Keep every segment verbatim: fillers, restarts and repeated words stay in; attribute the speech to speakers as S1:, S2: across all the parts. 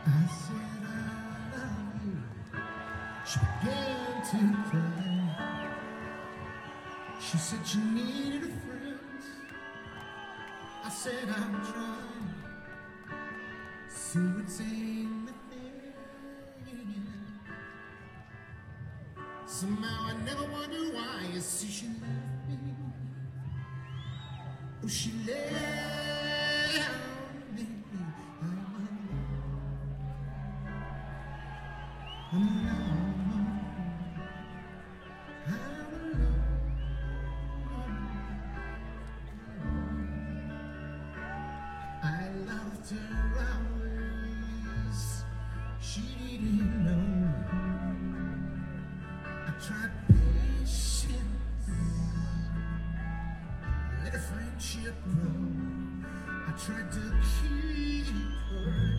S1: I said I love you. She began to cry. She said she needed a friend. I said I'm trying. So it's ain't the thing. Somehow I never wonder why. You see, she left me. Oh, she left me. I'm alone. I'm alone. I'm alone. I loved her hours. She didn't know. I tried patience. Let a friendship grow. I tried to keep her.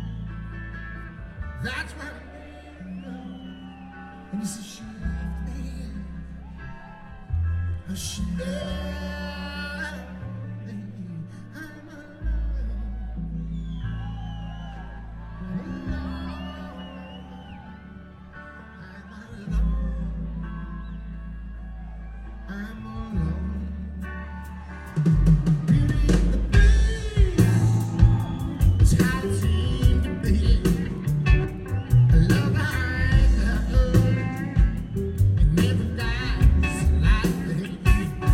S1: That's why I made her. And you see, she left me. Oh, she left me. I'm alone. I'm alone. I'm alone. Beauty and the Beast is how it seemed to be. A love I got, it never dies lightly.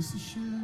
S1: It's a shame.